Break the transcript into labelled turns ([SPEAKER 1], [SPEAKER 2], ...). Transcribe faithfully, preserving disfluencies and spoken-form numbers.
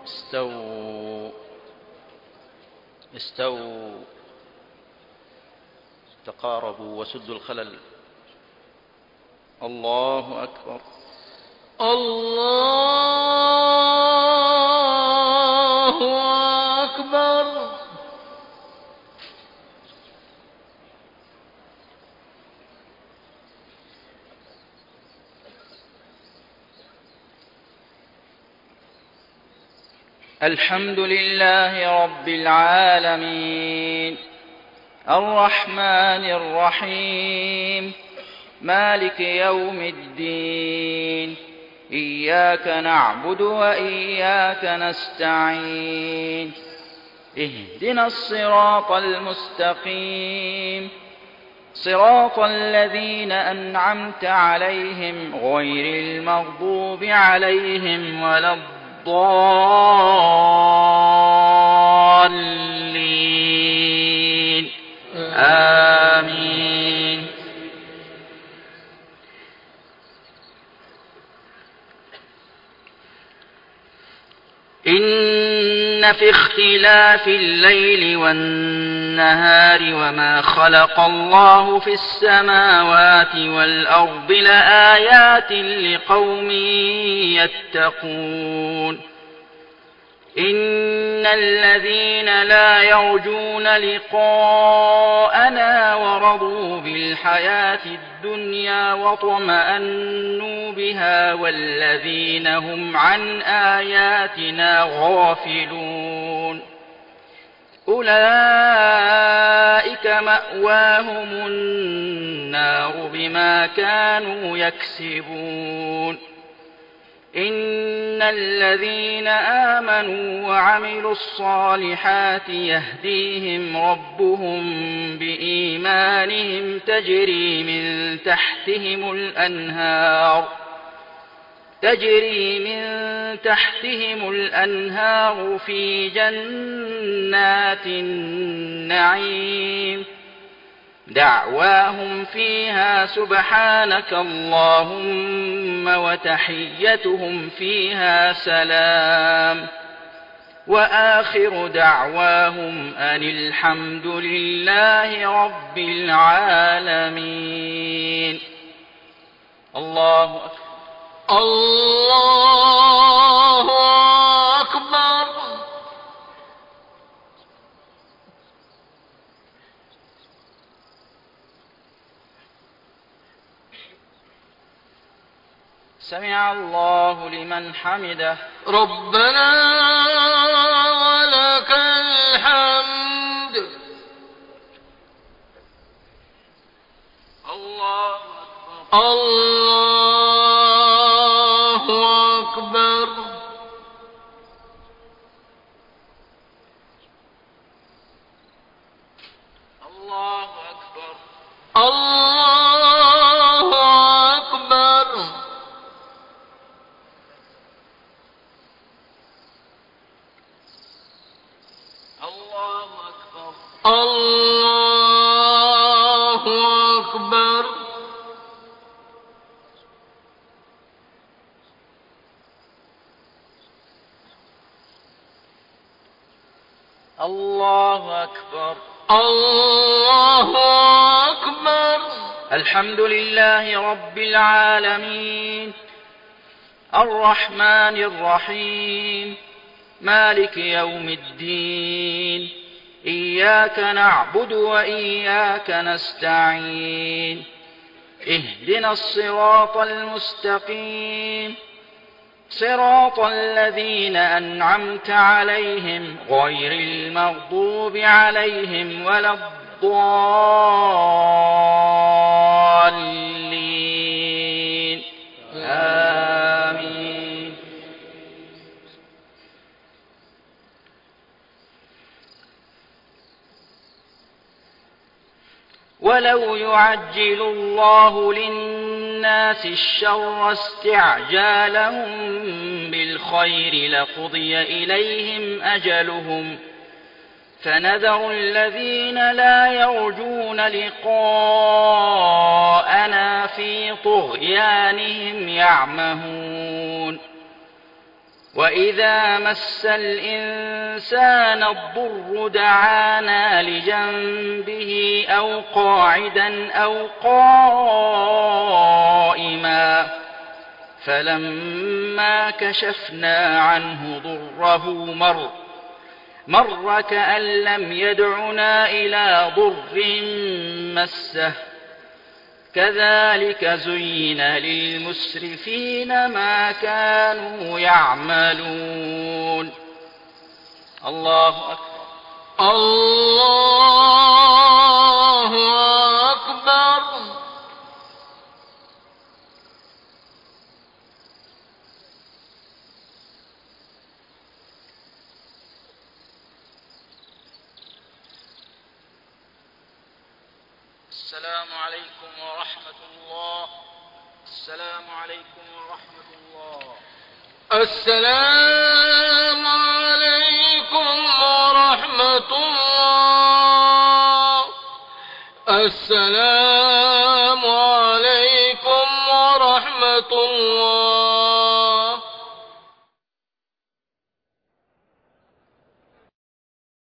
[SPEAKER 1] استووا استووا تقاربوا وسدوا الخلل. الله أكبر.
[SPEAKER 2] الله أكبر.
[SPEAKER 1] الحمد لله رب العالمين الرحمن الرحيم مالك يوم الدين إياك نعبد وإياك نستعين اهدنا الصراط المستقيم صراط الذين أنعمت عليهم غير المغضوب عليهم ولا الضالين آمين. إن في اختلاف الليل والنهار وما خلق الله في السماوات والأرض لآيات لقوم يتقون. إن الذين لا يرجون لقاءنا ورضوا بالحياة الدنيا واطمأنوا بها والذين هم عن آياتنا غافلون أولئك مأواهم النار بما كانوا يكسبون. إن الذين آمنوا وعملوا الصالحات يهديهم ربهم بإيمانهم تجري من تحتهم الأنهار تجري من تحتهم الأنهار في جنات النعيم دعواهم فيها سبحانك اللهم وتحيتهم فيها سلام وآخر دعواهم أن الحمد لله رب العالمين. الله أكبر.
[SPEAKER 2] الله أكبر.
[SPEAKER 1] سمع الله لمن حمده.
[SPEAKER 2] ربنا ولك الحمد.
[SPEAKER 1] الله أكبر.
[SPEAKER 2] الله أكبر.
[SPEAKER 1] الله أكبر.
[SPEAKER 2] الله أكبر.
[SPEAKER 1] الله أكبر.
[SPEAKER 2] الله أكبر.
[SPEAKER 1] الله أكبر.
[SPEAKER 2] الله أكبر.
[SPEAKER 1] الحمد لله رب العالمين الرحمن الرحيم مالك يوم الدين إياك نعبد وإياك نستعين اهدنا الصراط المستقيم صراط الذين أنعمت عليهم غير المغضوب عليهم ولا الضالين آمين. ولو يعجل الله للناس الشر استعجالهم بالخير لقضي إليهم أجلهم فنذر الذين لا يرجون لقاءنا في طغيانهم يعمهون وإذا مس الإنسان الضر دعانا لجنبه أو قاعدا أو قائما فلما كشفنا عنه ضره مر مر كأن لم يدعنا إلى ضر مسه كذلك زين للمسرفين ما كانوا يعملون. الله أكبر.
[SPEAKER 2] الله أكبر.
[SPEAKER 1] السلام عليكم ورحمة الله. السلام عليكم ورحمة الله.
[SPEAKER 2] السلام عليكم ورحمة الله. السلام عليكم ورحمة الله.